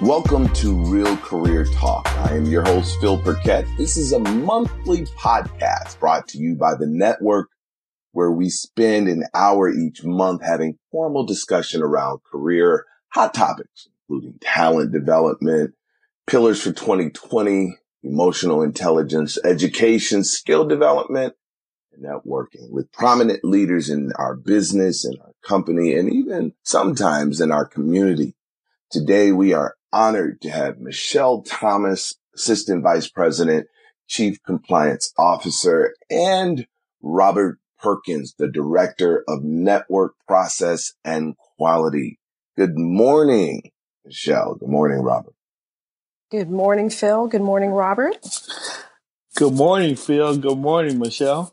Welcome to Real Career Talk. I am your host, Phil Burkett. This is a monthly podcast brought to you by the network where we spend an hour each month having formal discussion around career hot topics, including talent development, pillars for 2020, emotional intelligence, education, skill development, and networking with prominent leaders in our business, in our company, and even sometimes in our community. Today, we are honored to have Michelle Thomas, Assistant Vice President, Chief Compliance Officer, and Robert Perkins, the Director of Network Process and Quality. Good morning, Michelle. Good morning, Robert. Good morning, Phil. Good morning, Robert. Good morning, Phil. Good morning, Michelle.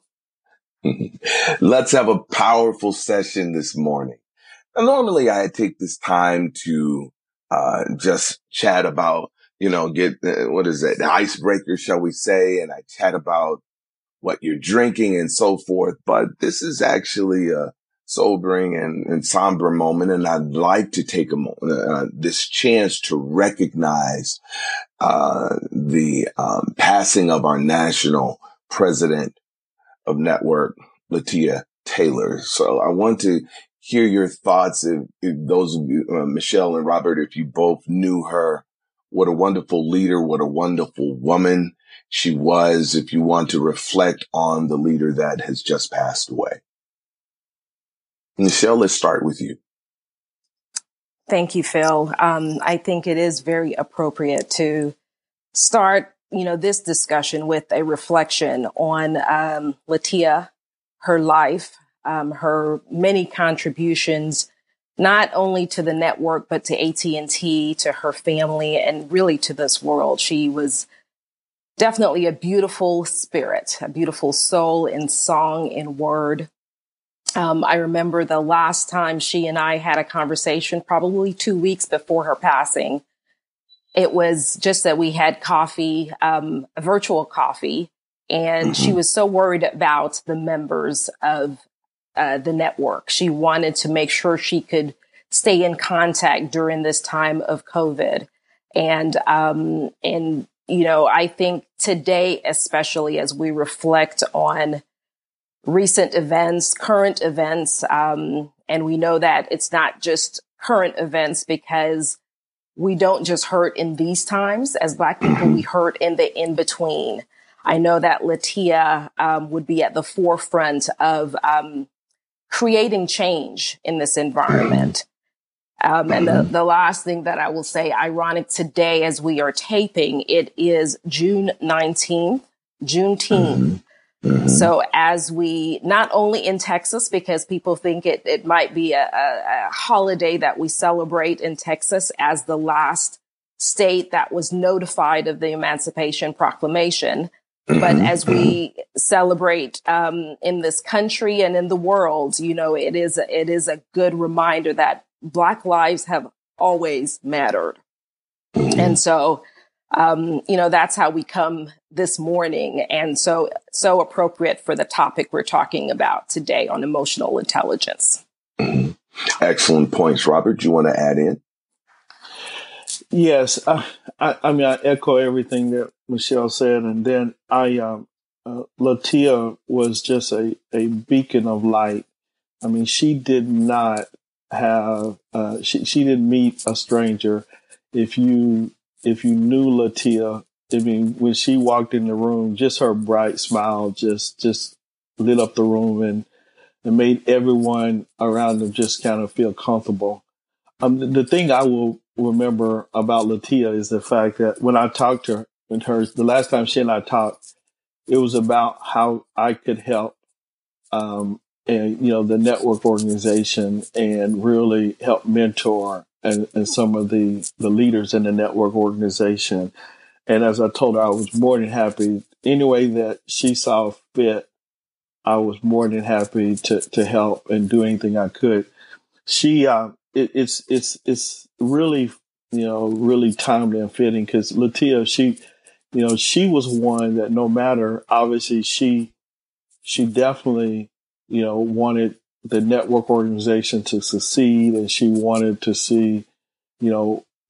Let's have a powerful session this morning. Now, normally I take this time to just chat about, get, the icebreaker, shall we say, and I chat about what you're drinking and so forth. But this is actually a sobering and somber moment, and I'd like to take this chance to recognize the passing of our national president of network, Latia Taylor. So I want to hear your thoughts. If those of you, Michelle and Robert, if you both knew her, what a wonderful leader, what a wonderful woman she was, if you want to reflect on the leader that has just passed away. Michelle, let's start with you. Thank you, Phil. I think it is very appropriate to start, this discussion with a reflection on Latia, her life, her many contributions, not only to the network, but to AT&T, to her family, and really to this world. She was definitely a beautiful spirit, a beautiful soul in song and word. I remember the last time she and I had a conversation, probably 2 weeks before her passing. It was just that we had coffee, a virtual coffee, and she was so worried about the members of the network. She wanted to make sure she could stay in contact during this time of COVID. And I think today, especially as we reflect on recent events, current events, and we know that it's not just current events because we don't just hurt in these times. As Black people, we hurt in the in-between. I know that Latia would be at the forefront of creating change in this environment. And the last thing that I will say, ironic today as we are taping, it is June 19th, Juneteenth. So as we, not only in Texas, because people think it might be a holiday that we celebrate in Texas as the last state that was notified of the Emancipation Proclamation. But as we celebrate in this country and in the world, it is a good reminder that Black lives have always mattered. And so, that's how we come this morning. And so appropriate for the topic we're talking about today on emotional intelligence. Excellent points. Robert, do you want to add in? Yes. I echo everything that Michelle said. And then Latia was just a beacon of light. I mean, she did not have, she didn't meet a stranger. If you knew Latia, I mean, when she walked in the room, just her bright smile just lit up the room and made everyone around them just kind of feel comfortable. The thing I will remember about Latia is the fact that when I talked to her, the last time she and I talked, it was about how I could help, and the network organization and really help mentor and some of the leaders in the network organization. And as I told her, I was more than happy. Any way that she saw fit, I was more than happy to help and do anything I could. She, it's really, really timely and fitting because Latia, she was one that no matter, obviously she definitely, wanted the network organization to succeed, and she wanted to see,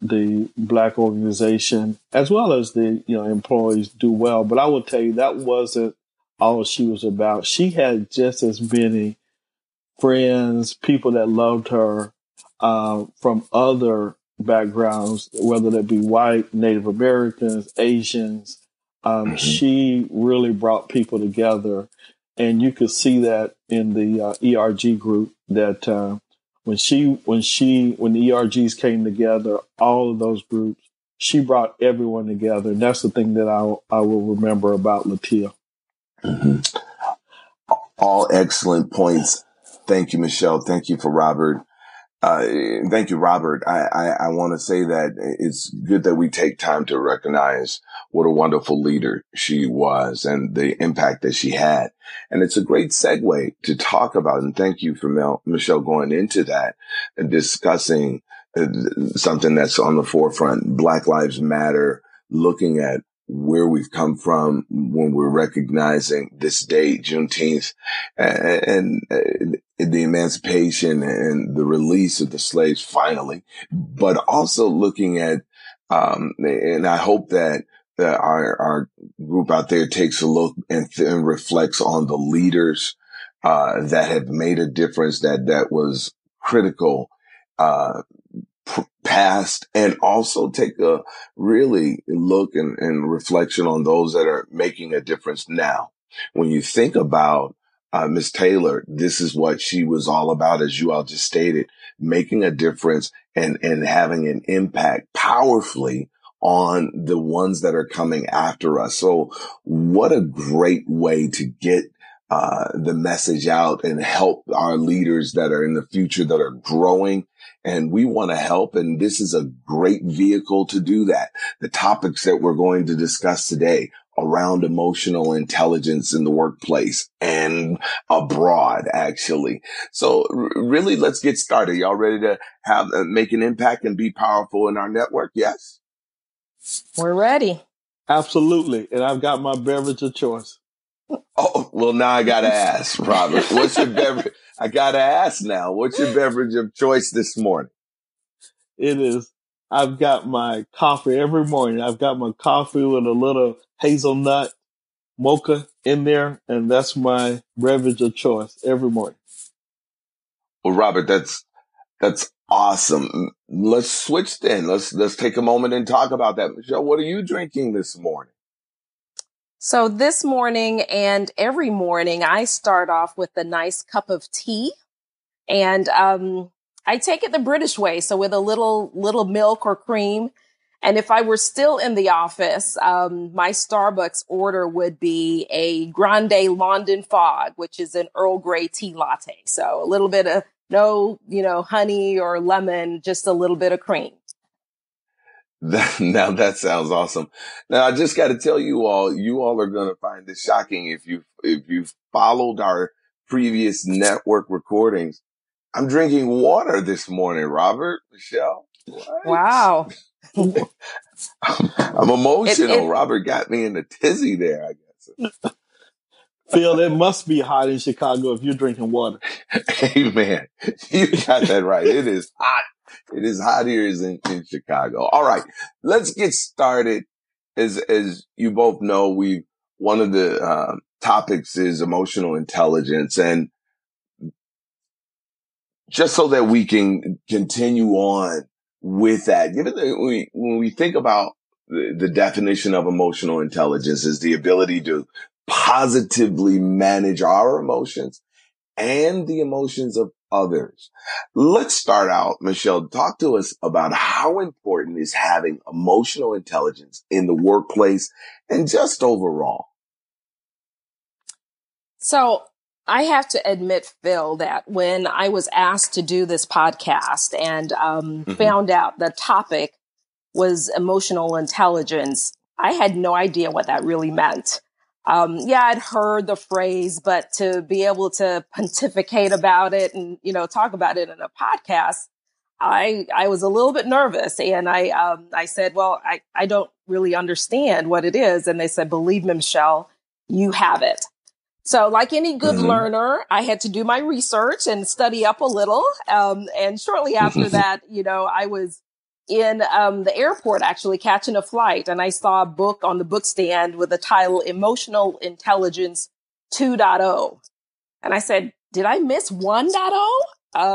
the Black organization, as well as the employees, do well. But I will tell you that wasn't all she was about. She had just as many friends, people that loved her from other backgrounds, whether that be white, Native Americans, Asians. She really brought people together, and you could see that in the ERG group. That when the ERGs came together, all of those groups, she brought everyone together, and that's the thing that I will remember about Latia. Mm-hmm. All excellent points. Thank you, Michelle. Thank you for Robert. Thank you, Robert. I want to say that it's good that we take time to recognize what a wonderful leader she was and the impact that she had. And it's a great segue to talk about, and thank you for Michelle going into that and discussing something that's on the forefront, Black Lives Matter, looking at where we've come from when we're recognizing this day, Juneteenth, and the emancipation and the release of the slaves finally, but also looking at, and I hope that our group out there takes a look and reflects on the leaders, that have made a difference, that was critical, past, and also take a really look and reflection on those that are making a difference now. When you think about Miss Taylor, this is what she was all about, as you all just stated, making a difference and having an impact powerfully on the ones that are coming after us. So what a great way to get the message out and help our leaders that are in the future, that are growing. And we want to help. And this is a great vehicle to do that. The topics that we're going to discuss today around emotional intelligence in the workplace and abroad, actually. So really, let's get started. Y'all ready to make an impact and be powerful in our network? Yes. We're ready. Absolutely. And I've got my beverage of choice. Oh, well, now I got to ask, Robert, what's your beverage? I got to ask now, what's your beverage of choice this morning? I've got my coffee every morning. I've got my coffee with a little hazelnut mocha in there, and that's my beverage of choice every morning. Well, Robert, that's awesome. Let's switch then. Let's take a moment and talk about that. Michelle, what are you drinking this morning? So this morning and every morning, I start off with a nice cup of tea, and I take it the British way, so with a little milk or cream. And if I were still in the office, my Starbucks order would be a Grande London Fog, which is an Earl Grey tea latte. So a little bit of no, honey or lemon, just a little bit of cream. Now that sounds awesome. Now I just got to tell you all are going to find this shocking if you've followed our previous network recordings. I'm drinking water this morning, Robert, Michelle. What? Wow. I'm emotional. Robert got me in a tizzy there, I guess. Phil, it must be hot in Chicago if you're drinking water. Hey, man, you got that right. It is hot. It is hot here in Chicago. All right, let's get started. As you both know, one of the topics is emotional intelligence, and just so that we can continue on with that, given that when we think about the definition of emotional intelligence is the ability to positively manage our emotions and the emotions of others. Let's start out, Michelle, talk to us about how important is having emotional intelligence in the workplace and just overall. So I have to admit, Phil, that when I was asked to do this podcast and found out the topic was emotional intelligence, I had no idea what that really meant. I'd heard the phrase, but to be able to pontificate about it and, talk about it in a podcast, I was a little bit nervous. And I said, well, I don't really understand what it is. And they said, believe me, Michelle, you have it. So like any good learner, I had to do my research and study up a little. And shortly after that, I was in the airport, actually catching a flight, and I saw a book on the bookstand with the title Emotional Intelligence 2.0. And I said, did I miss 1.0?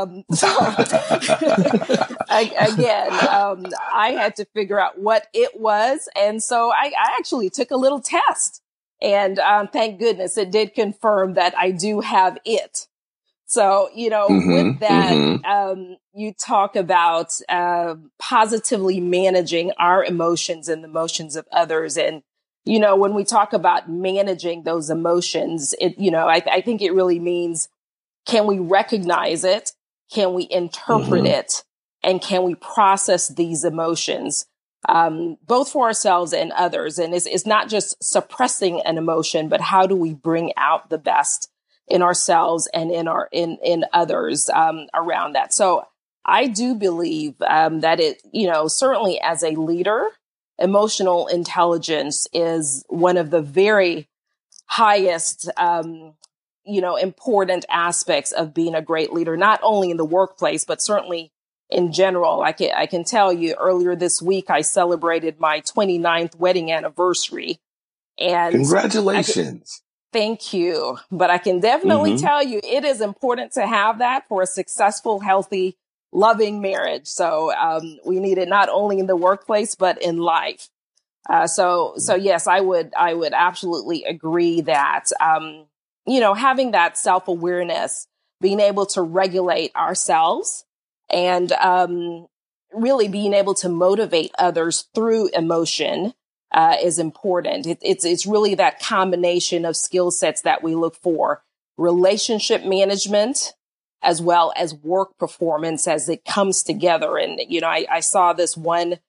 I had to figure out what it was. And so I actually took a little test. And thank goodness it did confirm that I do have it. So, with that, you talk about positively managing our emotions and the emotions of others. And, when we talk about managing those emotions, I think it really means, can we recognize it? Can we interpret it? And can we process these emotions, both for ourselves and others? And it's not just suppressing an emotion, but how do we bring out the best in ourselves and in others around that? So I do believe that it, certainly as a leader, emotional intelligence is one of the very highest important aspects of being a great leader, not only in the workplace, but certainly in general. I can tell you earlier this week, I celebrated my 29th wedding anniversary. And congratulations. Thank you. But I can definitely tell you it is important to have that for a successful, healthy, loving marriage. So we need it not only in the workplace, but in life. So yes, I would absolutely agree that, having that self-awareness, being able to regulate ourselves and really being able to motivate others through emotion is important. It's really that combination of skill sets that we look for: relationship management as well as work performance as it comes together. And, I saw this word,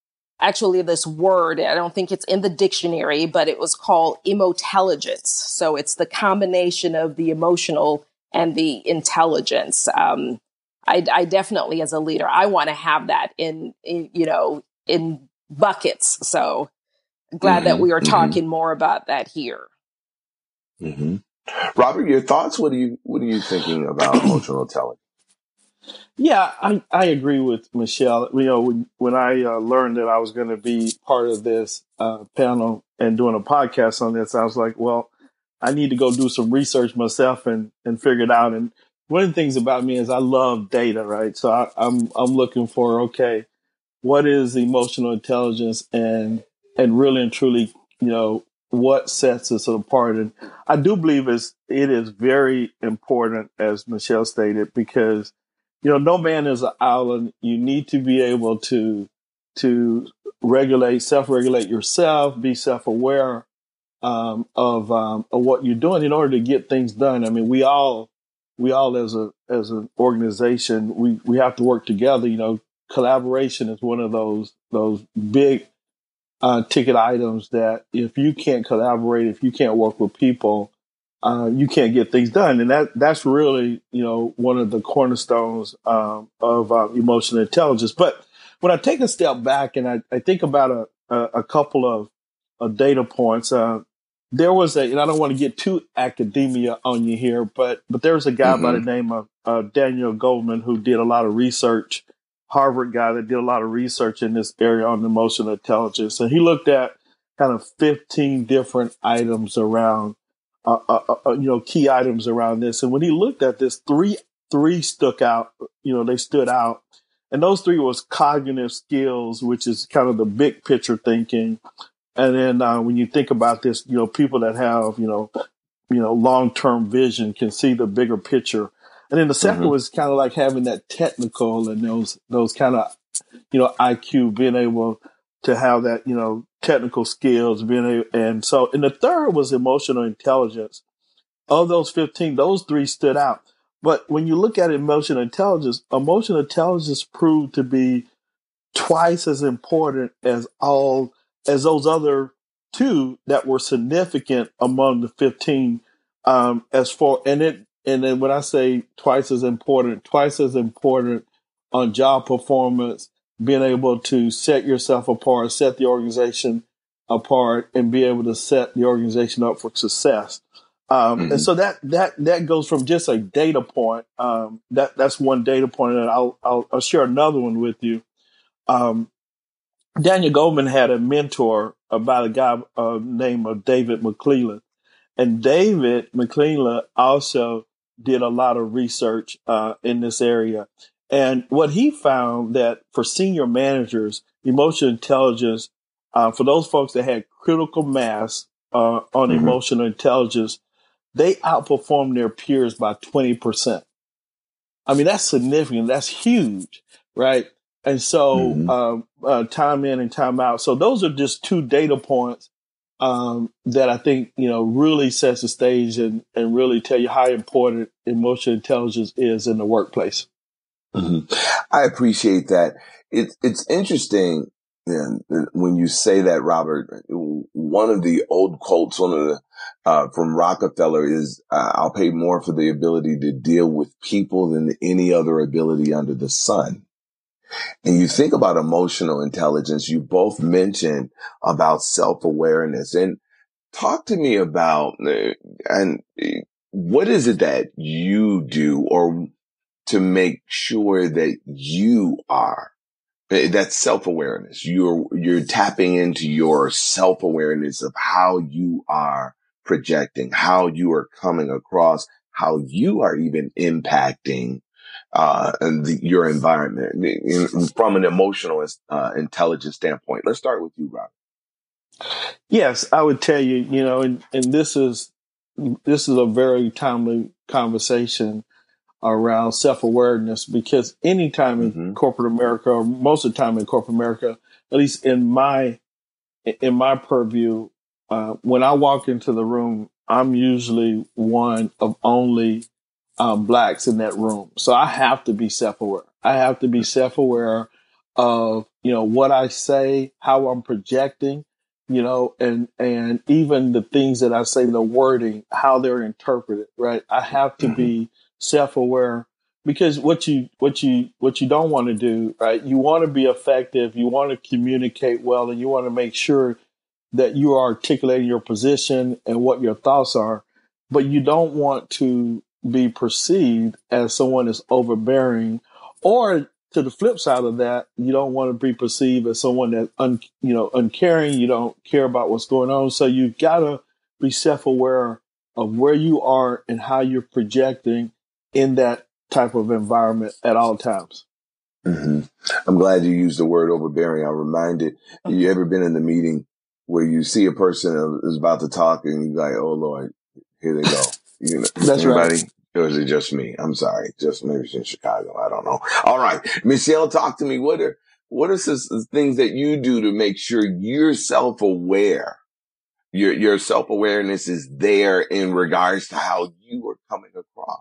I don't think it's in the dictionary, but it was called emotelligence. So it's the combination of the emotional and the intelligence. I definitely, as a leader, I want to have that in buckets. So glad that we are talking more about that here. Robert, your thoughts? What are you thinking about emotional intelligence? Yeah, I agree with Michelle. When I learned that I was going to be part of this panel and doing a podcast on this, I was like, well, I need to go do some research myself and figure it out. And one of the things about me is I love data, right? So I'm looking for, okay, what is emotional intelligence and really and truly, what sets us apart? And I do believe it is very important, as Michelle stated, because no man is an island. You need to be able to self-regulate yourself, be self-aware of what you're doing in order to get things done. I mean, we all as an organization, we have to work together. Collaboration is one of those big ticket items that if you can't collaborate, if you can't work with people, you can't get things done. And that's really, one of the cornerstones of emotional intelligence. But when I take a step back and I think about a couple of data points, there was and I don't want to get too academia on you here, but there was a guy by the name of Daniel Goleman who did a lot of research, Harvard guy that did a lot of research in this area on emotional intelligence. And he looked at kind of 15 different items around key items around this. And when he looked at this, three stuck out, they stood out. And those three was cognitive skills, which is kind of the big picture thinking. And then when you think about this, people that have, long-term vision can see the bigger picture. And then the second was kind of like having that technical and those kind of, IQ, being able to have that, technical skills, and the third was emotional intelligence. Of those 15, those three stood out. But when you look at emotional intelligence proved to be twice as important as those other two that were significant among the 15. And then when I say twice as important on job performance, being able to set yourself apart, set the organization apart, and be able to set the organization up for success. And so that goes from just a data point. That's one data point, and I'll share another one with you. Daniel Goleman had a mentor about a guy named David McClelland. And David McClelland also did a lot of research in this area. And what he found that for senior managers, emotional intelligence, for those folks that had critical mass on emotional intelligence, they outperformed their peers by 20%. I mean, that's significant. That's huge, right? And so time in and time out. So those are just two data points that I think, really sets the stage and really tell you how important emotional intelligence is in the workplace. I appreciate that. It's interesting when you say that, Robert. One of the old quotes, from Rockefeller is, "I'll pay more for the ability to deal with people than any other ability under the sun." And you think about emotional intelligence, you both mentioned about self-awareness, and talk to me about, and what is it that you do or to make sure that you are, that's self-awareness. You're tapping into your self-awareness of how you are projecting, how you are coming across, how you are even impacting your environment from an emotional intelligence standpoint. Let's start with you, Rob. Yes, I would tell you, and this is a very timely conversation around self-awareness, because anytime in corporate America, or most of the time in corporate America, at least in my purview, when I walk into the room, I'm usually one of only blacks in that room. So I have to be self-aware. I have to be self-aware of, what I say, how I'm projecting, and even the things that I say, the wording, how they're interpreted, right? I have to be self-aware, because what you don't want to do, right? You want to be effective. You want to communicate well, and you want to make sure that you are articulating your position and what your thoughts are, but you don't want to be perceived as someone that's overbearing, or to the flip side of that, you don't want to be perceived as someone that's uncaring. You don't care about what's going on. So you've got to be self-aware of where you are and how you're projecting in that type of environment at all times. I'm glad you used the word overbearing. I'm reminded, you ever been in the meeting where you see a person is about to talk and you're like, "Oh Lord, here they go." That's anybody? Right. Or is it just me? I'm sorry. Just maybe it's in Chicago. I don't know. All right. Michelle, talk to me. What are some things that you do to make sure you're self-aware? Your self-awareness is there in regards to how you are coming across.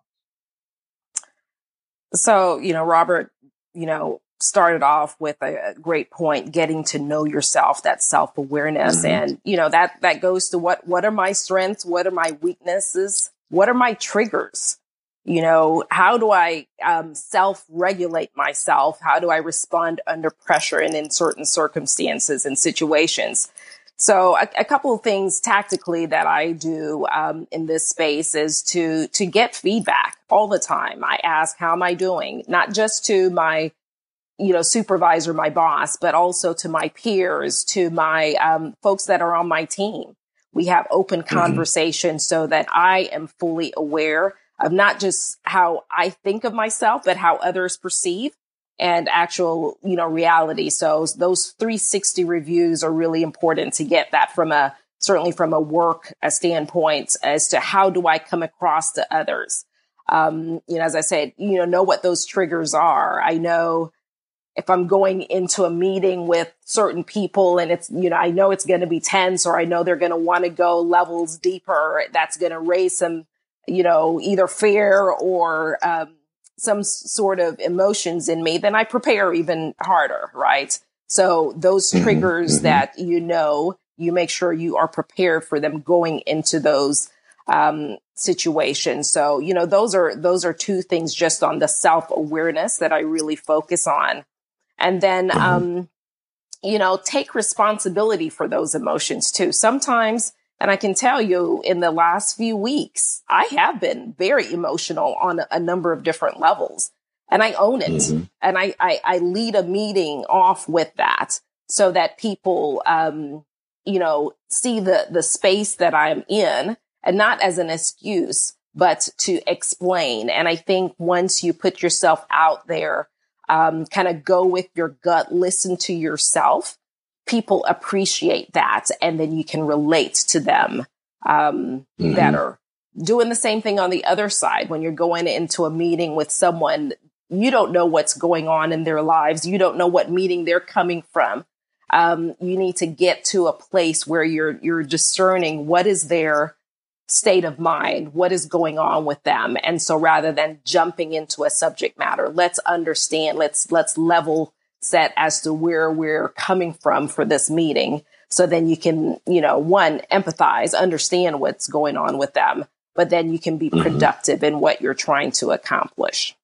So, Robert, started off with a great point, getting to know yourself, that self-awareness. And, that goes to what are my strengths? What are my weaknesses? What are my triggers? How do I self-regulate myself? How do I respond under pressure and in certain circumstances and situations? So a couple of things tactically that I do in this space is to get feedback all the time. I ask, how am I doing? Not just to my supervisor, my boss, but also to my peers, to my folks that are on my team. We have open conversations so that I am fully aware of not just how I think of myself, but how others perceive and actual, reality. So those 360 reviews are really important to get that certainly from a work standpoint as to how do I come across to others. As I said, know what those triggers are. I know if I'm going into a meeting with certain people and it's, I know it's going to be tense, or I know they're going to want to go levels deeper, that's going to raise some, either fear or some sort of emotions in me, then I prepare even harder, right? So those triggers that you make sure you are prepared for them going into those situations. So, those are two things just on the self-awareness that I really focus on. And then, take responsibility for those emotions too. Sometimes, and I can tell you in the last few weeks, I have been very emotional on a number of different levels. and I own it. Mm-hmm. And I lead a meeting off with that so that people, see the space that I'm in, and not as an excuse, but to explain. And I think once you put yourself out there, kind of go with your gut, listen to yourself, people appreciate that. And then you can relate to them better. Doing the same thing on the other side. When you're going into a meeting with someone, you don't know what's going on in their lives. You don't know what meeting they're coming from. You need to get to a place where you're discerning what is their state of mind, what is going on with them. And so rather than jumping into a subject matter, let's understand, let's level set as to where we're coming from for this meeting. So then you can, one, empathize, understand what's going on with them, but then you can be productive in what you're trying to accomplish.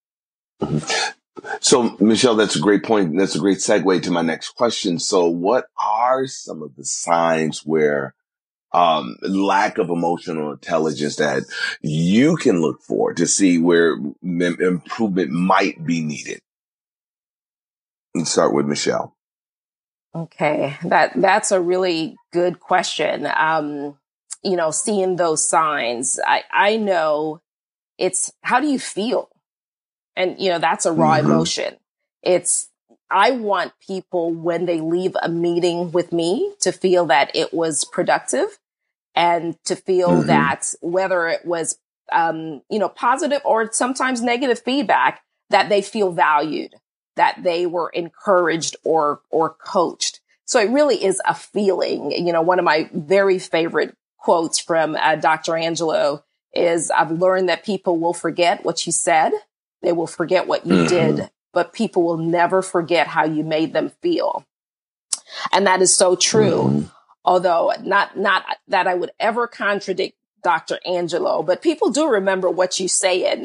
So, Michelle, that's a great point. That's a great segue to my next question. So what are some of the signs where lack of emotional intelligence that you can look for to see where improvement might be needed? Let's start with Michelle. Okay, that's a really good question. Seeing those signs, I know it's, how do you feel? And, that's a raw emotion. I want people when they leave a meeting with me to feel that it was productive and to feel that whether it was, positive or sometimes negative feedback, that they feel valued, that they were encouraged or coached. So it really is a feeling. One of my very favorite quotes from Dr. Angelo is, I've learned that people will forget what you said. They will forget what you did, but people will never forget how you made them feel. And that is so true. Although not that I would ever contradict Dr. Angelo, but people do remember what you say and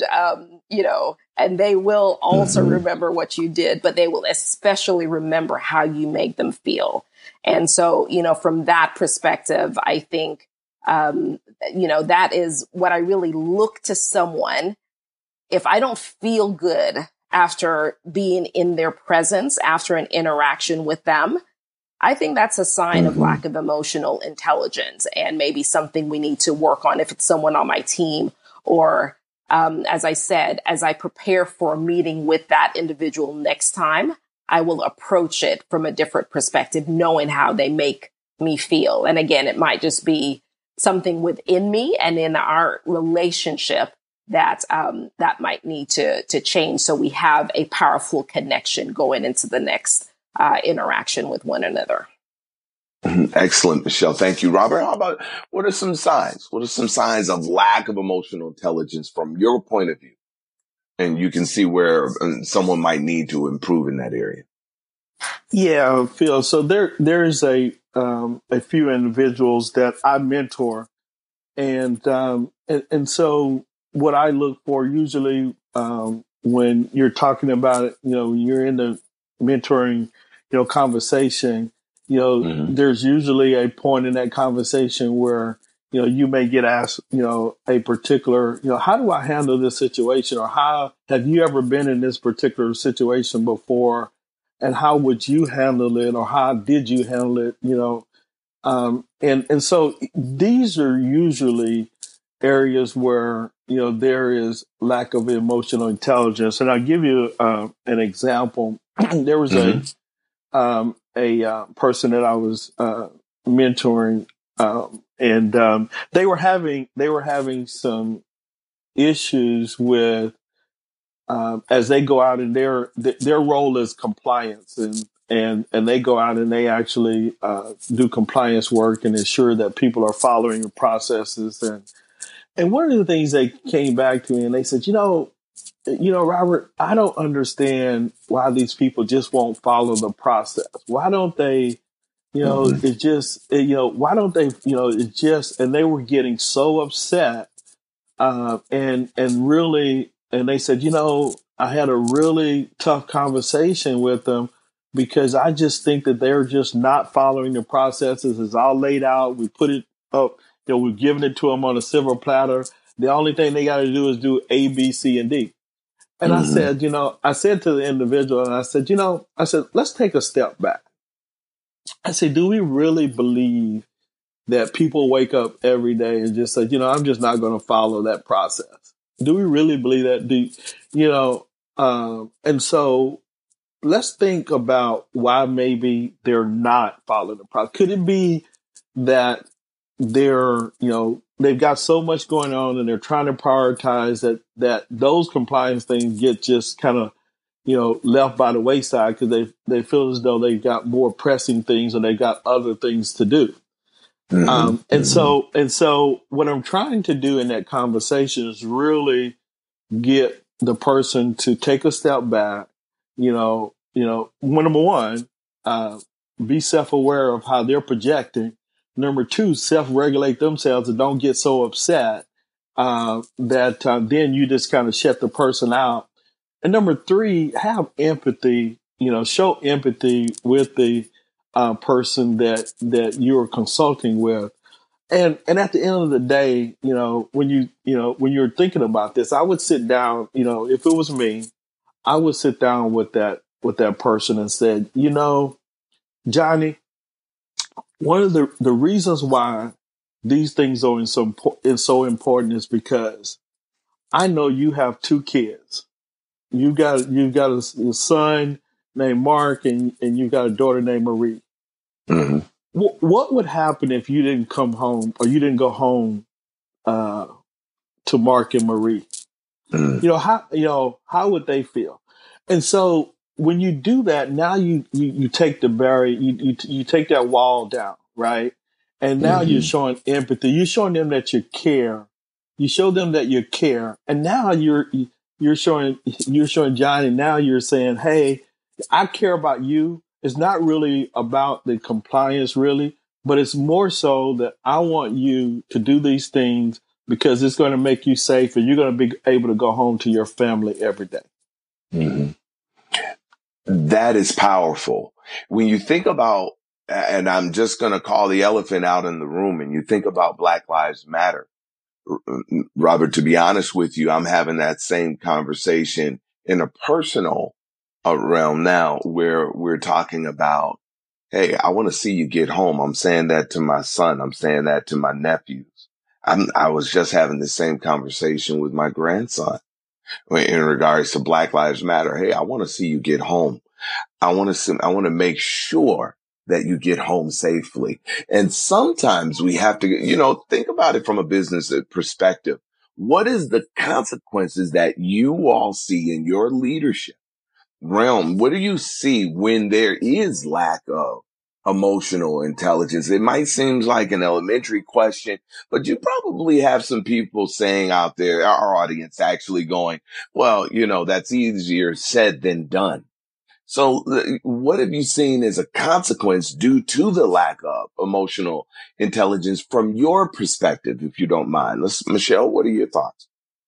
they will also remember what you did, but they will especially remember how you make them feel. And so, from that perspective, I think, that is what I really look to someone. If I don't feel good after being in their presence, after an interaction with them, I think that's a sign of lack of emotional intelligence and maybe something we need to work on if it's someone on my team or, as I said, as I prepare for a meeting with that individual next time, I will approach it from a different perspective, knowing how they make me feel. And again, it might just be something within me and in our relationship that might need to change, so we have a powerful connection going into the next interaction with one another. Excellent, Michelle. Thank you, Robert. How about, what are some signs? What are some signs of lack of emotional intelligence from your point of view? And you can see where someone might need to improve in that area. Yeah, Phil. So there's a few individuals that I mentor, and so what I look for usually when you're talking about it, you're in the mentoring, conversation, there's usually a point in that conversation where, you may get asked, a particular, how do I handle this situation? Or how have you ever been in this particular situation before? And how would you handle it? Or how did you handle it? And so these are usually areas where, there is lack of emotional intelligence. And I'll give you an example. There was a person that I was mentoring, and they were having some issues with as they go out, and their role is compliance, and they go out and they actually do compliance work and ensure that people are following the processes. And one of the things they came back to me and they said, Robert, I don't understand why these people just won't follow the process. Why don't they, it just, why don't they, it just, and they were getting so upset. And really, and they said, I had a really tough conversation with them because I just think that they're just not following the processes. It's all laid out. We put it up, we've given it to them on a silver platter. The only thing they got to do is do A, B, C, and D. And I said, I said to the individual, and I said, let's take a step back. I said, do we really believe that people wake up every day and just say, I'm just not going to follow that process? Do we really believe that? And so let's think about why maybe they're not following the process. Could it be that they've got so much going on and they're trying to prioritize that those compliance things get just kind of, left by the wayside because they feel as though they've got more pressing things and they've got other things to do. And so what I'm trying to do in that conversation is really get the person to take a step back, number one, be self-aware of how they're projecting. Number two, self-regulate themselves and don't get so upset that then you just kind of shut the person out. And number three, have empathy, show empathy with the person that you're consulting with. And at the end of the day, when you're thinking about this, I would sit down, if it was me, I would sit down with that person and said, Johnny, one of the reasons why these things are so important is because I know you have two kids. You've got a son named Mark and you've got a daughter named Marie. Mm-hmm. What would happen if you didn't come home or you didn't go home to Mark and Marie? Mm. How would they feel? And so when you do that, now you take the barrier, you take that wall down, right? And now you're showing empathy. You're showing them that you care. You show them that you care, and now you're showing Johnny. Now you're saying, "Hey, I care about you." It's not really about the compliance, really, but it's more so that I want you to do these things because it's going to make you safe, and you're going to be able to go home to your family every day. Mm-hmm. That is powerful. When you think about, and I'm just going to call the elephant out in the room, and you think about Black Lives Matter. Robert, to be honest with you, I'm having that same conversation in a personal realm now where we're talking about, hey, I want to see you get home. I'm saying that to my son. I'm saying that to my nephews. I was just having the same conversation with my grandson in regards to Black Lives Matter. Hey, I want to see you get home. I want to make sure that you get home safely. And sometimes we have to, think about it from a business perspective. What is the consequences that you all see in your leadership realm? What do you see when there is lack of emotional intelligence? It might seem like an elementary question, but you probably have some people saying out there, our audience actually going, well, that's easier said than done. So what have you seen as a consequence due to the lack of emotional intelligence from your perspective, if you don't mind? Michelle, what are your thoughts?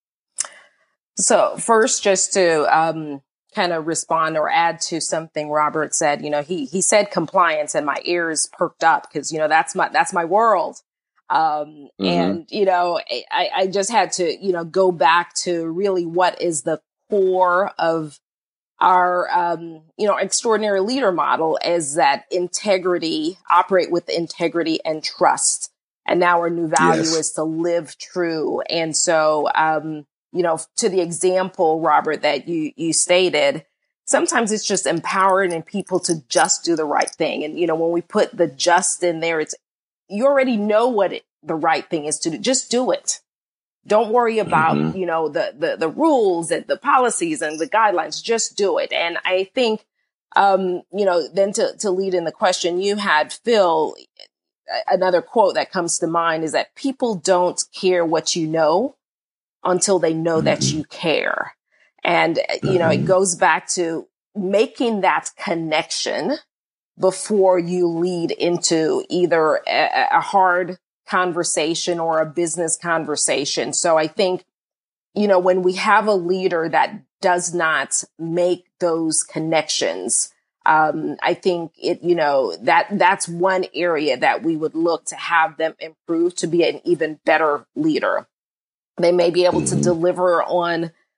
So first, just to kind of respond or add to something Robert said, he said compliance and my ears perked up because, that's my world. And, I just had to, go back to really what is the core of our, extraordinary leader model is that integrity, operate with integrity and trust. And now our new value is to live true. And so, to the example, Robert, that you stated, sometimes it's just empowering people to just do the right thing. And, when we put the just in there, you already know what the right thing is to do. Just do it. Don't worry about, the rules and the policies and the guidelines. Just do it. And I think, then to lead in the question you had, Phil, another quote that comes to mind is that people don't care what you know until they know that you care. And, it goes back to making that connection before you lead into either a hard conversation or a business conversation. So I think, when we have a leader that does not make those connections, I think that's one area that we would look to have them improve to be an even better leader. They may be able to deliver on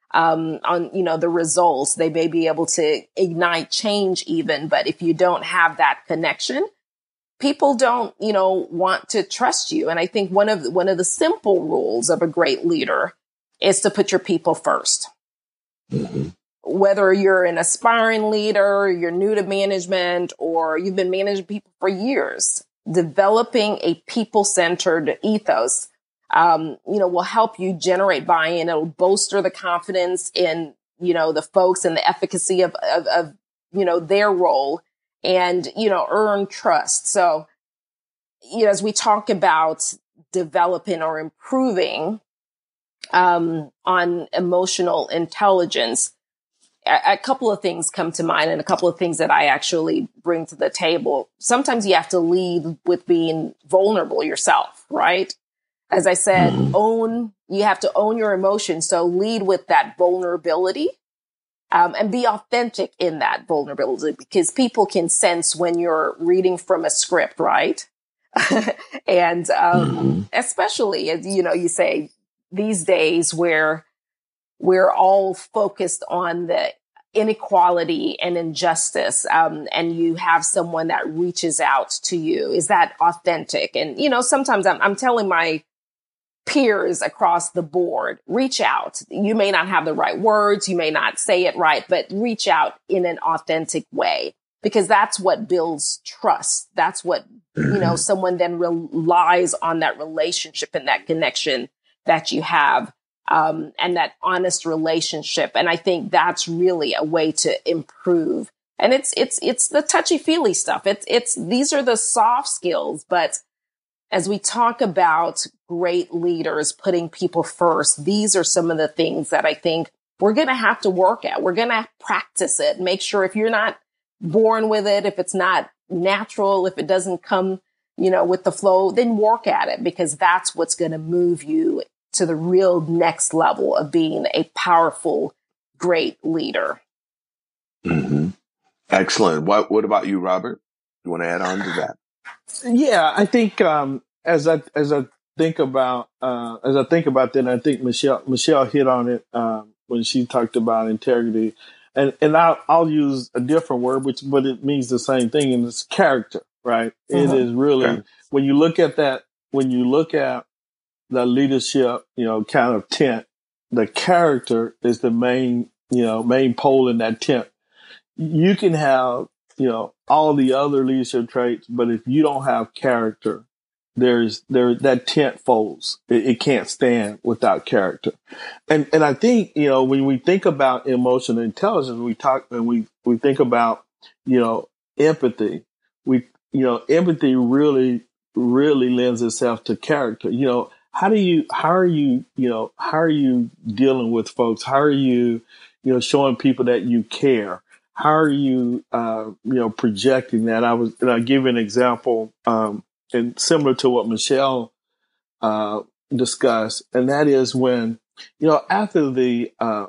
on, the results. They may be able to ignite change even, but if you don't have that connection, people don't, want to trust you. And I think one of the simple rules of a great leader is to put your people first. Mm-hmm. Whether you're an aspiring leader, you're new to management, or you've been managing people for years, developing a people-centered ethos, will help you generate buy-in. It'll bolster the confidence in, the folks and the efficacy of their role and, earn trust. So, as we talk about developing or improving, on emotional intelligence, a couple of things come to mind and a couple of things that I actually bring to the table. Sometimes you have to lead with being vulnerable yourself, right? As I said, you have to own your emotions. So lead with that vulnerability, and be authentic in that vulnerability, because people can sense when you're reading from a script, right? And, especially as, you say these days where we're all focused on the inequality and injustice, and you have someone that reaches out to you. Is that authentic? And, sometimes I'm telling my peers across the board, reach out. You may not have the right words. You may not say it right, but reach out in an authentic way, because that's what builds trust. That's what, someone then relies on, that relationship and that connection that you have. And that honest relationship. And I think that's really a way to improve. And it's the touchy feely stuff. These are the soft skills. But as we talk about great leaders putting people first, these are some of the things that I think we're going to have to work at. We're going to practice it. Make sure if you're not born with it, if it's not natural, if it doesn't come, with the flow, then work at it, because that's what's going to move you to the real next level of being a powerful, great leader. Mm-hmm. Excellent. What about you, Robert? You want to add on to that? Yeah, I think as I think about that, I think Michelle hit on it when she talked about integrity, and I'll use a different word, but it means the same thing, and it's character, right? It is really when you look at the leadership, kind of tent, the character is the main pole in that tent. You can have, all the other leadership traits, but if you don't have character, that tent folds. It can't stand without character. And I think, when we think about emotional intelligence, we think about, empathy. Empathy really, really lends itself to character. How are you dealing with folks? How are you, showing people that you care? How are you, projecting that? I'll give you an example, and similar to what Michelle, discussed. And that is when, after the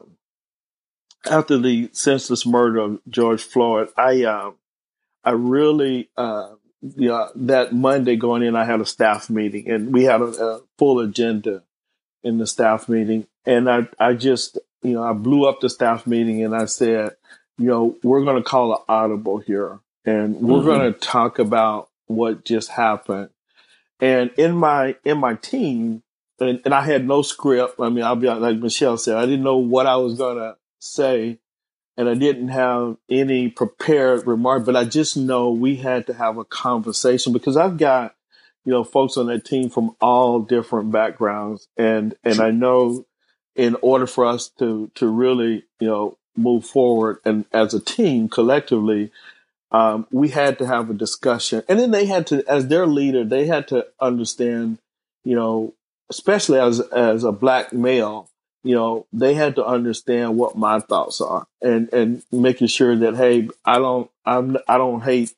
senseless murder of George Floyd, I really, that Monday going in, I had a staff meeting, and we had a full agenda in the staff meeting. And I just, I blew up the staff meeting, and I said, we're going to call an audible here, and we're going to talk about what just happened. And in my team, and I had no script. I mean, I'll be honest, like Michelle said, I didn't know what I was going to say, and I didn't have any prepared remark, but I just know we had to have a conversation, because I've got, folks on that team from all different backgrounds. And I know in order for us to really, move forward and as a team collectively, we had to have a discussion. And then they had to, as their leader, they had to understand, especially as a Black male, they had to understand what my thoughts are, and making sure that, hey, I don't hate,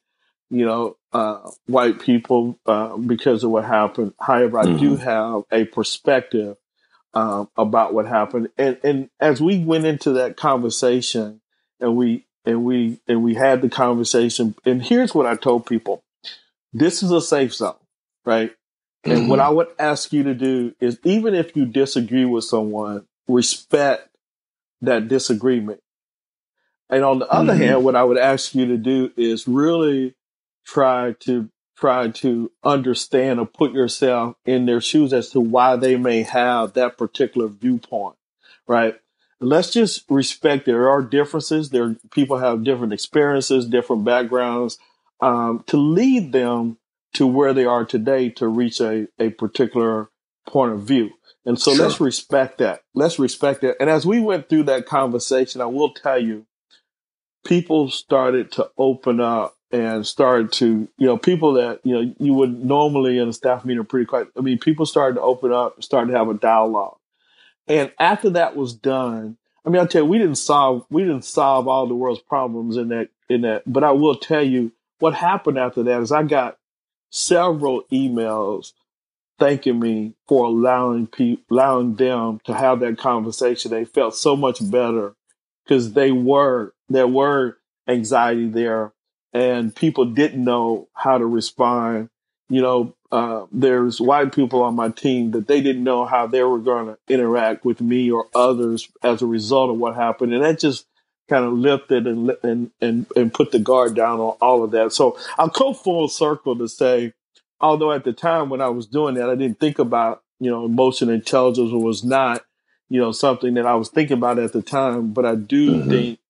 white people, because of what happened. However, I do have a perspective, about what happened. And as we went into that conversation, and we had the conversation, and here's what I told people: this is a safe zone, right? And what I would ask you to do is, even if you disagree with someone, respect that disagreement. And on the other hand, what I would ask you to do is really try to understand or put yourself in their shoes as to why they may have that particular viewpoint, right? Let's just respect there are differences. People have different experiences, different backgrounds, to lead them to where they are today to reach a particular point of view. And so let's respect that. Let's respect that. And as we went through that conversation, I will tell you, people started to open up and started to, people that, you would normally in a staff meeting are pretty quiet. I mean, people started to open up, started to have a dialogue. And after that was done, I mean, I'll tell you, we didn't solve all the world's problems in that, but I will tell you what happened after that is I got several emails thanking me for allowing them to have that conversation. They felt so much better because there were anxiety there and people didn't know how to respond. There's white people on my team that they didn't know how they were going to interact with me or others as a result of what happened. And that just kind of lifted and put the guard down on all of that. So I'll go full circle to say, although at the time when I was doing that, I didn't think about, emotional intelligence was not, something that I was thinking about at the time. But I do think,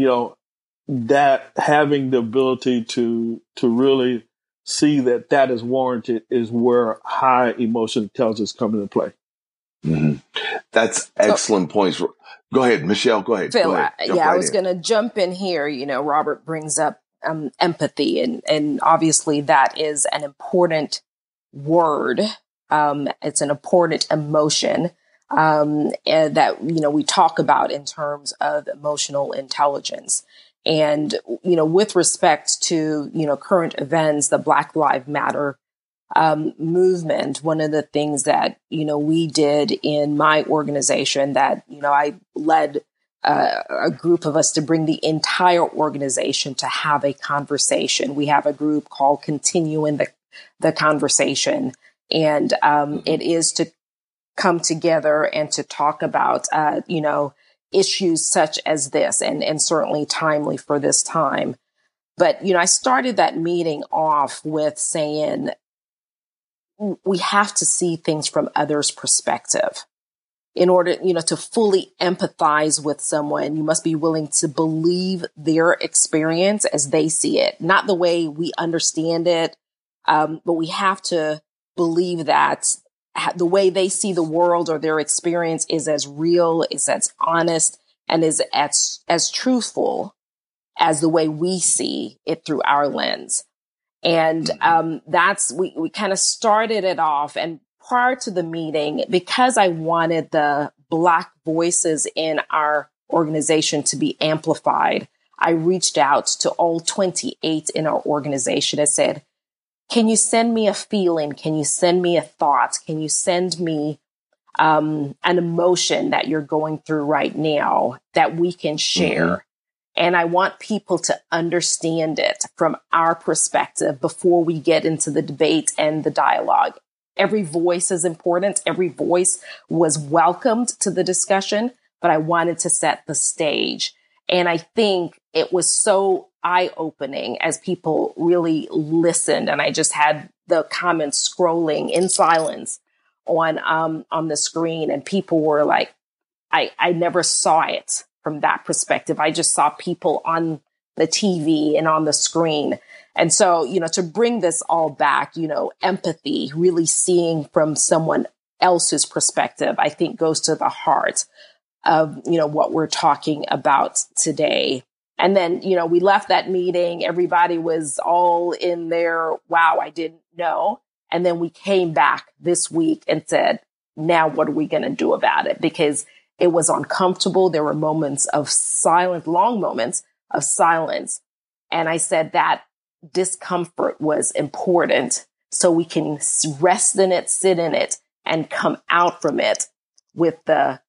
that having the ability to really see that is warranted is where high emotional intelligence comes into play. Mm-hmm. That's excellent points. Go ahead, Michelle. Go ahead. Phil, I was going to jump in here. Robert brings up empathy, and obviously that is an important word. It's an important emotion and that we talk about in terms of emotional intelligence. And with respect to current events, the Black Lives Matter movement, one of the things that we did in my organization that I led a group of us to bring the entire organization to have a conversation. We have a group called Continuing the Conversation, and it is to come together and to talk about issues such as this, and certainly timely for this time. But I started that meeting off with saying we have to see things from others' perspective. In order, to fully empathize with someone, you must be willing to believe their experience as they see it, not the way we understand it. But we have to believe that the way they see the world or their experience is as real, is as honest, and is as truthful as the way we see it through our lens. And we kind of started it off. And prior to the meeting, because I wanted the Black voices in our organization to be amplified, I reached out to all 28 in our organization and said, can you send me a feeling? Can you send me a thought? Can you send me an emotion that you're going through right now that we can share? Mm-hmm. And I want people to understand it from our perspective before we get into the debate and the dialogue. Every voice is important. Every voice was welcomed to the discussion, but I wanted to set the stage. And I think it was so eye-opening as people really listened. And I just had the comments scrolling in silence on the screen. And people were like, I never saw it from that perspective. I just saw people on the TV and on the screen. And so, to bring this all back, empathy, really seeing from someone else's perspective, I think goes to the heart of, what we're talking about today. And then, we left that meeting. Everybody was all in there. Wow, I didn't know. And then we came back this week and said, now what are we going to do about it? Because it was uncomfortable. There were moments of silence, long moments of silence. And I said that discomfort was important so we can rest in it, sit in it, and come out from it with the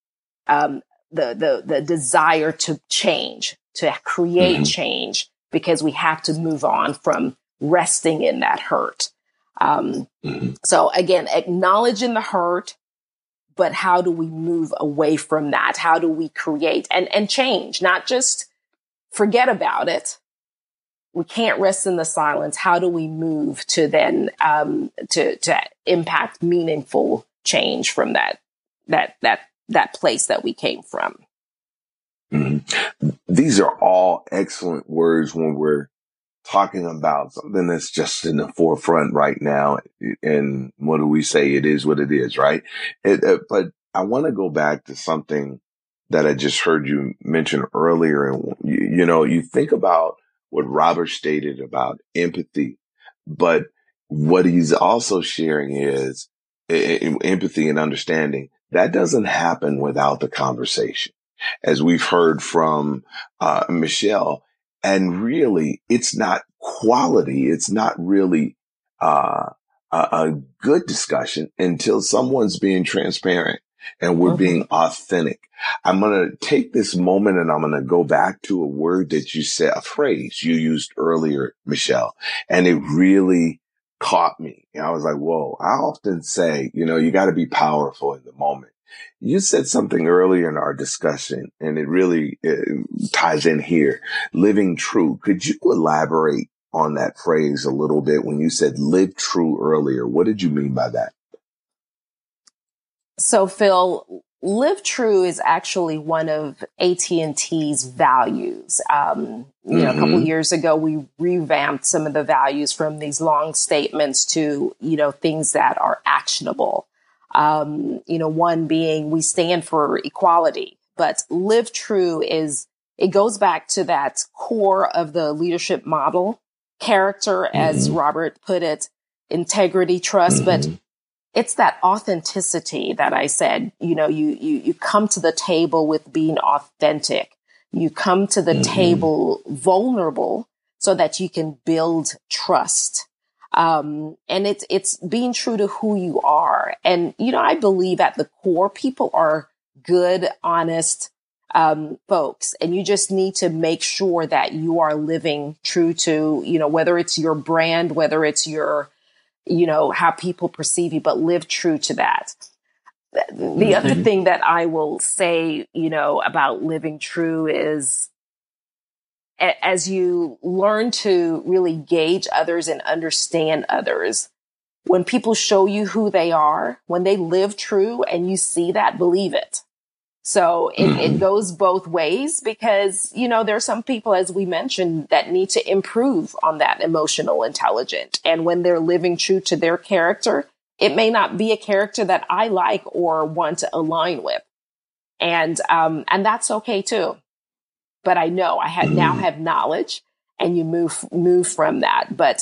desire to change, to create change, because we have to move on from resting in that hurt. So again, acknowledging the hurt, but how do we move away from that? How do we create and change, not just forget about it? We can't rest in the silence. How do we move to then to impact meaningful change from that place that we came from? Mm-hmm. These are all excellent words when we're talking about something that's just in the forefront right now. And what do we say? It is what it is, right? But I want to go back to something that I just heard you mention earlier. And you think about what Robert stated about empathy, but what he's also sharing is empathy and understanding. That doesn't happen without the conversation, as we've heard from Michelle. And really, it's not quality. It's not really a good discussion until someone's being transparent and we're being authentic. I'm going to take this moment and I'm going to go back to a word that you said, a phrase you used earlier, Michelle, and it really caught me. And I was like, whoa, I often say, you got to be powerful in the moment. You said something earlier in our discussion, and it really ties in here. Living true. Could you elaborate on that phrase a little bit when you said live true earlier? What did you mean by that? So, Phil, live true is actually one of AT&T's values. A couple of years ago, we revamped some of the values from these long statements to, things that are actionable. One being we stand for equality, but live true it goes back to that core of the leadership model, character, as Robert put it, integrity, trust, but it's that authenticity that I said, you come to the table with being authentic. You come to the table vulnerable so that you can build trust. And it's being true to who you are. And, I believe at the core, people are good, honest, folks. And you just need to make sure that you are living true to, whether it's your brand, whether it's your, how people perceive you, but live true to that. The other thing that I will say, about living true is, as you learn to really gauge others and understand others, when people show you who they are, when they live true and you see that, believe it. So it goes both ways because, there are some people, as we mentioned, that need to improve on that emotional intelligence. And when they're living true to their character, it may not be a character that I like or want to align with. And that's okay too. But I know I now have knowledge and you move from that. But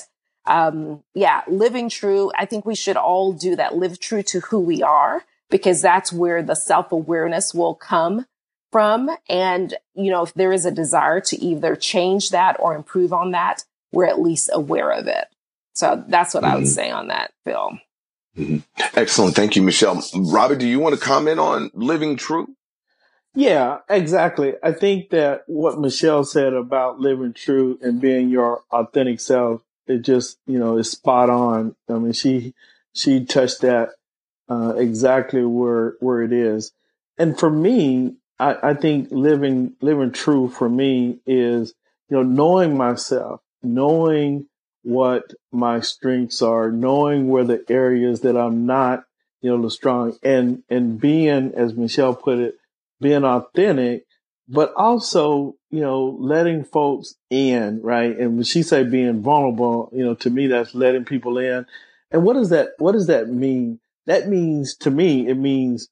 living true. I think we should all do that. Live true to who we are, because that's where the self-awareness will come from. And, if there is a desire to either change that or improve on that, we're at least aware of it. So that's what I would say on that, Phil. Excellent. Thank you, Michelle. Robert, do you want to comment on living true? Yeah, exactly. I think that what Michelle said about living true and being your authentic self, it just, is spot on. I mean, she touched that exactly where it is. And for me, I think living true for me is, knowing myself, knowing what my strengths are, knowing where the areas that I'm not, the strong, and being, as Michelle put it, being authentic, but also, letting folks in, right? And when she said being vulnerable, to me, that's letting people in. And what does that mean? That means, to me, it means,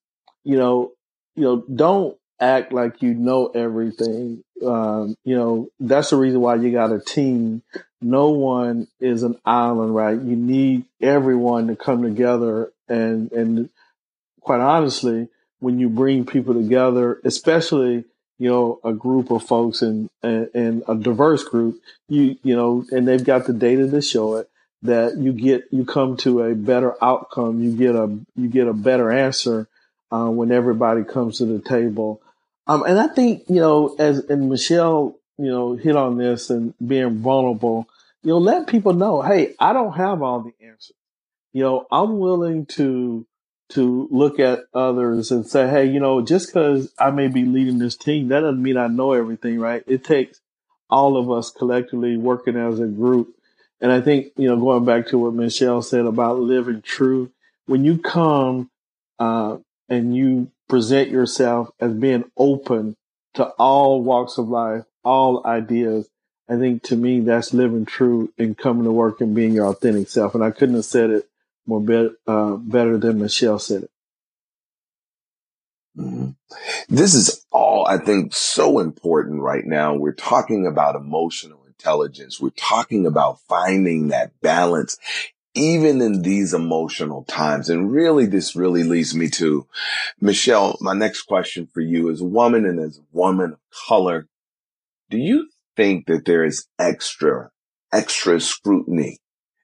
don't act like you know everything. That's the reason why you got a team. No one is an island, right? You need everyone to come together and quite honestly, when you bring people together, especially, a group of folks and a diverse group, and they've got the data to show it, that you come to a better outcome. You get a better answer, when everybody comes to the table. And I think, and Michelle, hit on this and being vulnerable, let people know, hey, I don't have all the answers. I'm willing to to look at others and say, hey, just because I may be leading this team, that doesn't mean I know everything, right? It takes all of us collectively working as a group. And I think, going back to what Michelle said about living true, when you come and you present yourself as being open to all walks of life, all ideas, I think to me that's living true and coming to work and being your authentic self. And I couldn't have said it more better than Michelle said it. Mm-hmm. This is all, I think, so important right now. We're talking about emotional intelligence. We're talking about finding that balance, even in these emotional times. And really, this really leads me to, Michelle, my next question for you as a woman and as a woman of color, do you think that there is extra scrutiny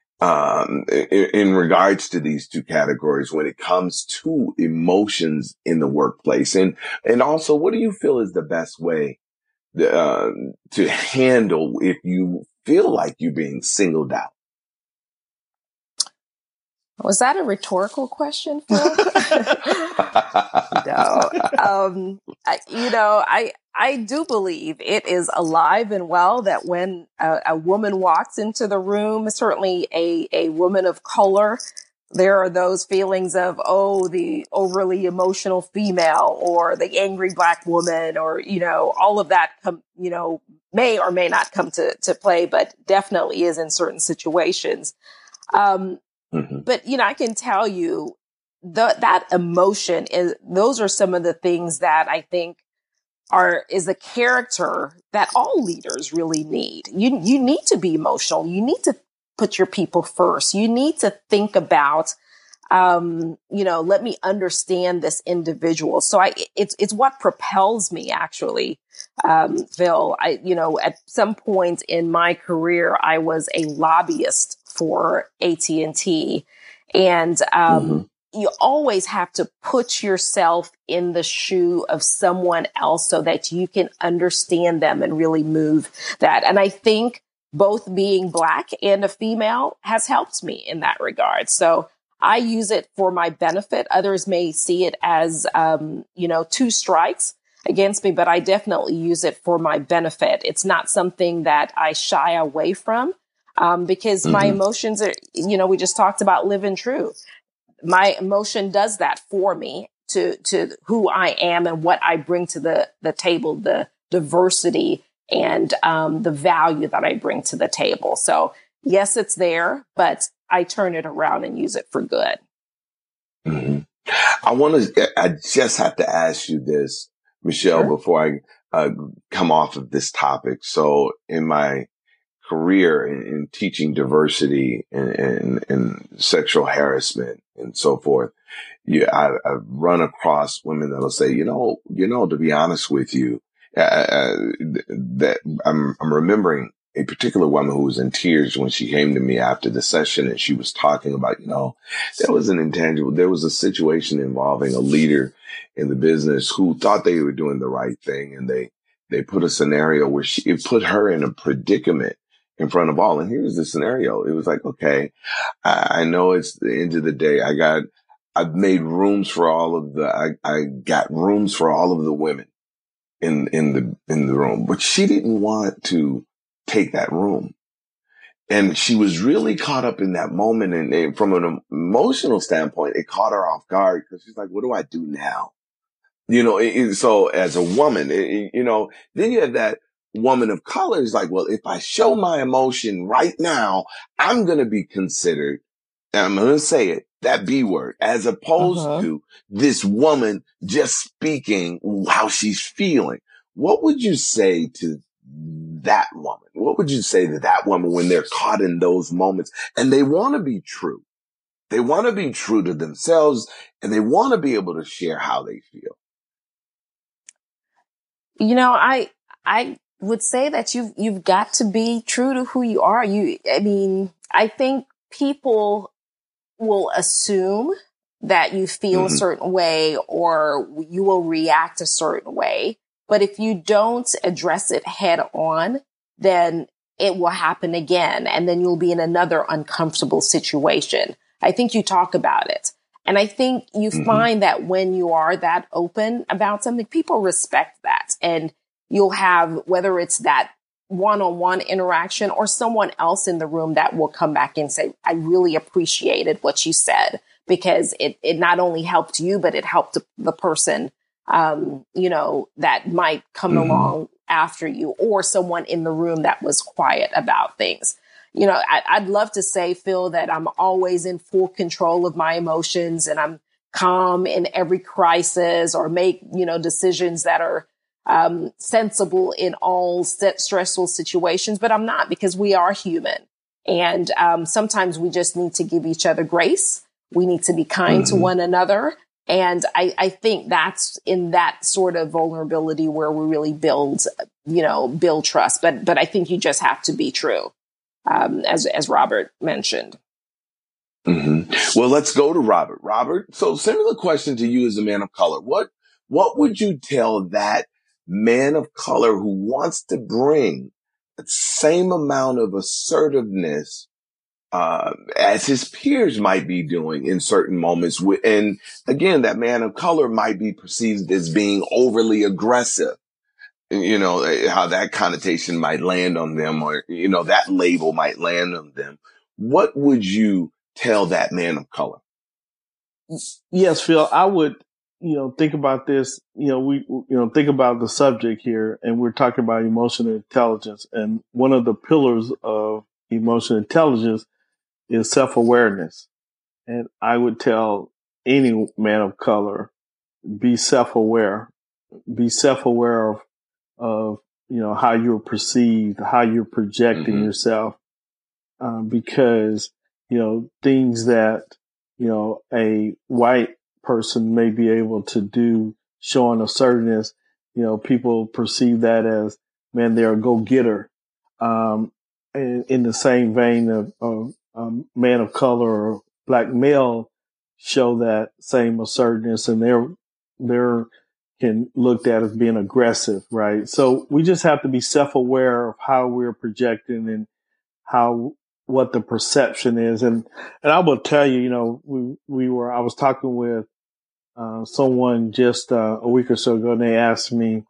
in regards to these two categories when it comes to emotions in the workplace? And also, what do you feel is the best way to handle if you feel like you're being singled out? Was that a rhetorical question, Phil? No. I do believe it is alive and well that when a woman walks into the room, certainly a woman of color, there are those feelings of, the overly emotional female or the angry Black woman, or, all of that, may or may not come to play, but definitely is in certain situations. But, I can tell you that emotion those are some of the things that I think is a character that all leaders really need. You need to be emotional. You need to put your people first. You need to think about, let me understand this individual. So it's what propels me, actually, Phil. At some point in my career, I was a lobbyist for AT&T, and you always have to put yourself in the shoe of someone else so that you can understand them and really move that. And I think both being Black and a female has helped me in that regard. So I use it for my benefit. Others may see it as, two strikes against me, but I definitely use it for my benefit. It's not something that I shy away from, because my emotions are, we just talked about living true. My emotion does that for me to who I am and what I bring to the table, the diversity and the value that I bring to the table. So yes, it's there, but I turn it around and use it for good. Mm-hmm. I just have to ask you this, Michelle, sure, before I come off of this topic. So in my career in teaching diversity and sexual harassment and so forth, I've run across women that'll say, to be honest with you, that I'm remembering a particular woman who was in tears when she came to me after the session, and she was talking about, there was a situation involving a leader in the business who thought they were doing the right thing, and they put a scenario where it put her in a predicament in front of all. And here's the scenario. It was like, okay, I know it's the end of the day. I've made rooms for I got rooms for all of the women in the room, but she didn't want to take that room. And she was really caught up in that moment. And from an emotional standpoint, it caught her off guard because she's like, what do I do now? So as a woman, then you have that woman of color is like, well, if I show my emotion right now, I'm going to be considered, and I'm going to say it, that B word, as opposed to this woman just speaking how she's feeling. What would you say to that woman? What would you say to that woman when they're caught in those moments and they want to be true? They want to be true to themselves, and they want to be able to share how they feel. I would say that you've got to be true to who you are. I think people will assume that you feel a certain way or you will react a certain way. But if you don't address it head on, then it will happen again. And then you'll be in another uncomfortable situation. I think you talk about it. And I think you find that when you are that open about something, people respect that. And you'll have, whether it's that one-on-one interaction or someone else in the room that will come back and say, I really appreciated what you said, because it not only helped you, but it helped the person, that might come along after you, or someone in the room that was quiet about things. I'd love to say, Phil, that I'm always in full control of my emotions and I'm calm in every crisis, or make, decisions that are sensible in all stressful situations, but I'm not, because we are human. And sometimes we just need to give each other grace. We need to be kind to one another. And I think that's in that sort of vulnerability where we really build trust. But I think you just have to be true, as Robert mentioned. Well, let's go to Robert. Robert, so similar question to you as a man of color. What would you tell that man of color who wants to bring the same amount of assertiveness as his peers might be doing in certain moments? And again, that man of color might be perceived as being overly aggressive. How that connotation might land on them, or, that label might land on them. What would you tell that man of color? Yes, Phil, I would, think about this. We think about the subject here, and we're talking about emotional intelligence. And one of the pillars of emotional intelligence is self-awareness. And I would tell any man of color, be self-aware of how you're perceived, how you're projecting yourself, because things that a white person may be able to do, showing assertiveness, people perceive that as, man, they're a go-getter. And in the same vein of man of color or black male show that same assertiveness, and they're can looked at as being aggressive, right? So we just have to be self-aware of how we're projecting and what the perception is. And I will tell you, I was talking with someone just a week or so ago, and they asked me,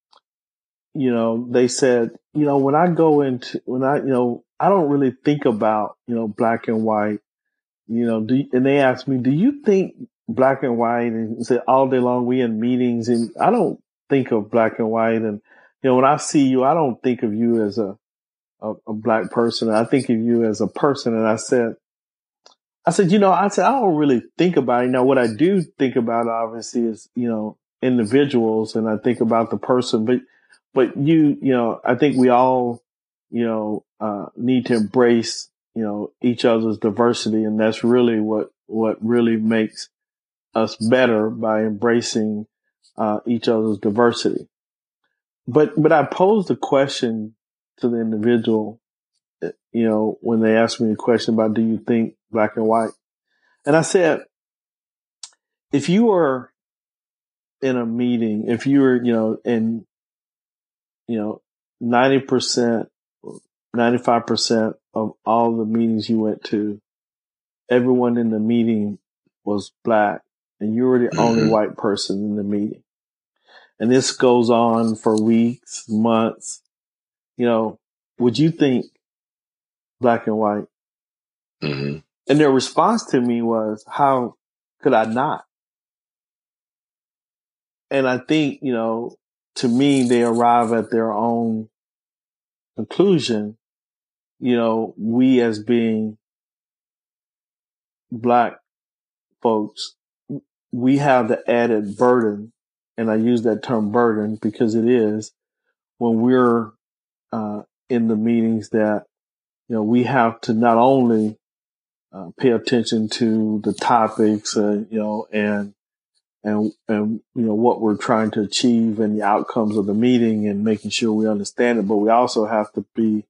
they said, when I don't really think about, black and white, and they asked me, do you think black and white? And said, all day long we in meetings, and I don't think of black and white. And, when I see you, I don't think of you as a black person. I think of you as a person. And I said, I don't really think about it. Now, what I do think about obviously is, individuals, and I think about the person, but I think we all, need to embrace, each other's diversity. And that's really what really makes us better, by embracing, each other's diversity. But I posed a question to the individual, when they asked me a question about, do you think black and white? And I said, if you were in a meeting, if you were, in, 90%, 95% of all the meetings you went to, everyone in the meeting was black, and you were the only white person in the meeting. And this goes on for weeks, months, would you think black and white? And their response to me was, how could I not? And I think, to me, they arrive at their own conclusion. We as being black folks, we have the added burden, and I use that term burden because it is, when we're in the meetings, that, we have to not only pay attention to the topics, and what we're trying to achieve and the outcomes of the meeting, and making sure we understand it, but we also have to be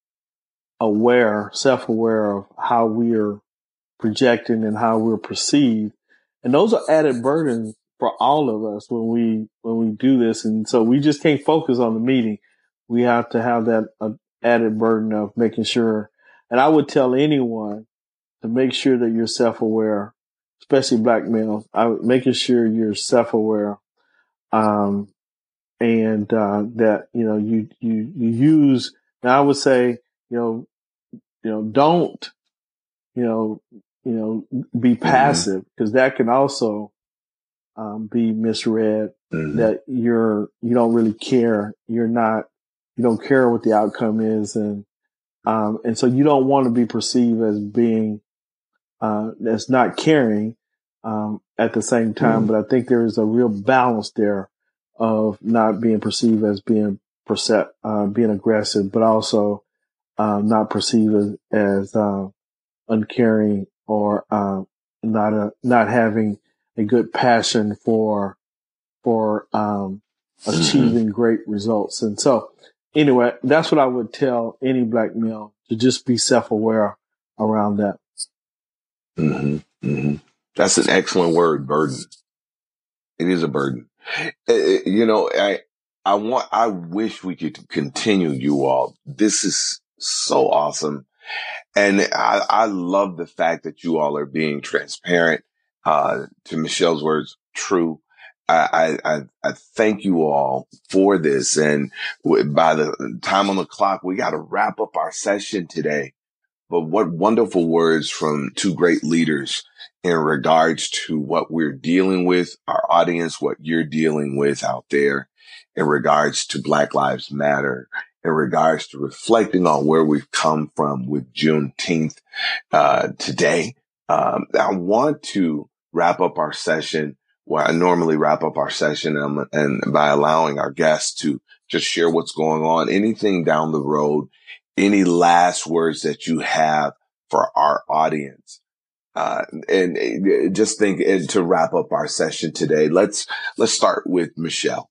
self-aware of how we are projecting and how we're perceived. And those are added burdens for all of us when we do this. And so we just can't focus on the meeting. We have to have that added burden of making sure. And I would tell anyone to make sure that you're self-aware especially black males, making sure you're self-aware, and that you use. Now, I would say don't be passive, because that can also be misread. That you don't really care. You don't care what the outcome is, and so you don't want to be perceived as being as not caring at the same time. But I think there is a real balance there of not being perceived as being being aggressive, but also not perceived as uncaring, or not having a good passion for achieving great results. And so, anyway, that's what I would tell any black male, to just be self-aware around that. That's an excellent word, burden. It is a burden. I wish we could continue, you all. This is so awesome. And I love the fact that you all are being transparent, to Michelle's words, true. I thank you all for this. And by the time on the clock, we got to wrap up our session today. But what wonderful words from two great leaders in regards to what we're dealing with, our audience, what you're dealing with out there in regards to Black Lives Matter, in regards to reflecting on where we've come from with Juneteenth today. I want to wrap up our session where I normally wrap up our session, and by allowing our guests to just share what's going on, anything down the road, any last words that you have for our audience. And just think, and to wrap up our session today, let's start with Michelle.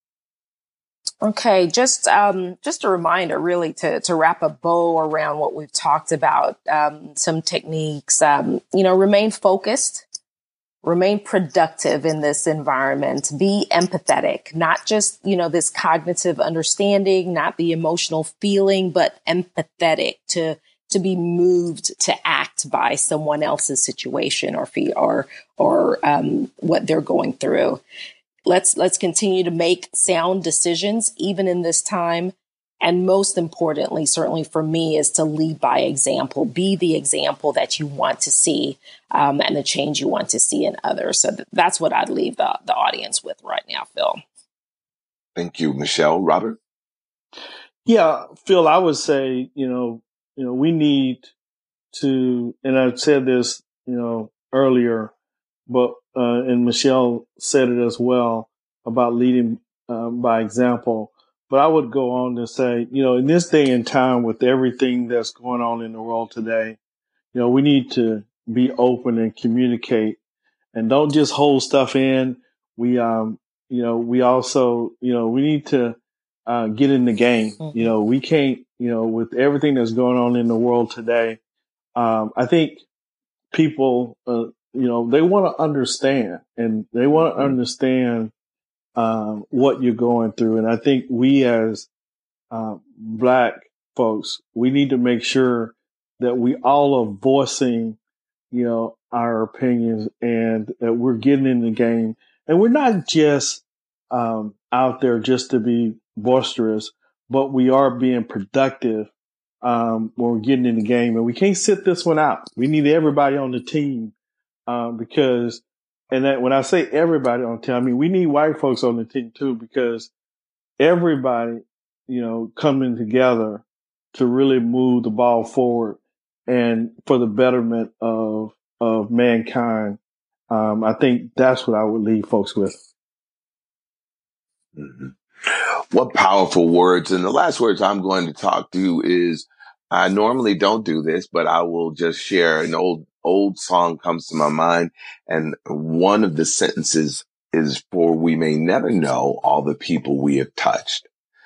Okay, just a reminder, really, to wrap a bow around what we've talked about. Some techniques. Remain focused, remain productive in this environment. Be empathetic, not just this cognitive understanding, not the emotional feeling, but empathetic to be moved to act by someone else's situation or what they're going through. Let's continue to make sound decisions, even in this time. And most importantly, certainly for me, is to lead by example. Be the example that you want to see, and the change you want to see in others. So that's what I'd leave the audience with right now, Phil. Thank you, Michelle. Robert? Yeah, Phil, I would say, we need to, and I've said this, earlier, but and Michelle said it as well about leading by example. But I would go on to say, in this day and time, with everything that's going on in the world today, we need to be open and communicate, and don't just hold stuff in. We also, we need to get in the game. Mm-hmm. We can't, with everything that's going on in the world today. I think people, they want to understand, and they want to understand what you're going through. And I think we as Black folks, we need to make sure that we all are voicing, our opinions, and that we're getting in the game. And we're not just out there just to be boisterous, but we are being productive when we're getting in the game. And we can't sit this one out. We need everybody on the team because, and that when I say everybody on the team, I mean we need white folks on the team too, because everybody, coming together to really move the ball forward and for the betterment of mankind. I think that's what I would leave folks with. Mm-hmm. What powerful words. And the last words I'm going to talk to is, I normally don't do this, but I will just share an old song comes to my mind. And one of the sentences is, for we may never know all the people we have touched.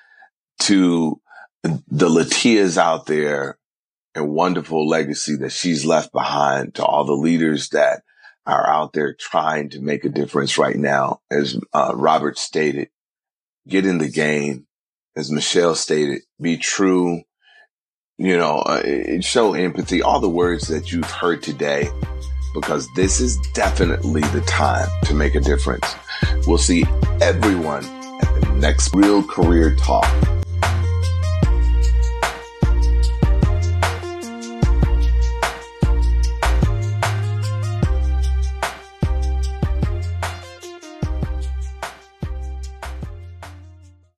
To the Latias out there, and wonderful legacy that she's left behind, to all the leaders that are out there trying to make a difference right now. As Robert stated, get in the game. As Michelle stated, be true, show empathy, all the words that you've heard today. because this is definitely the time to make a difference. We'll see everyone at the next Real Career Talk.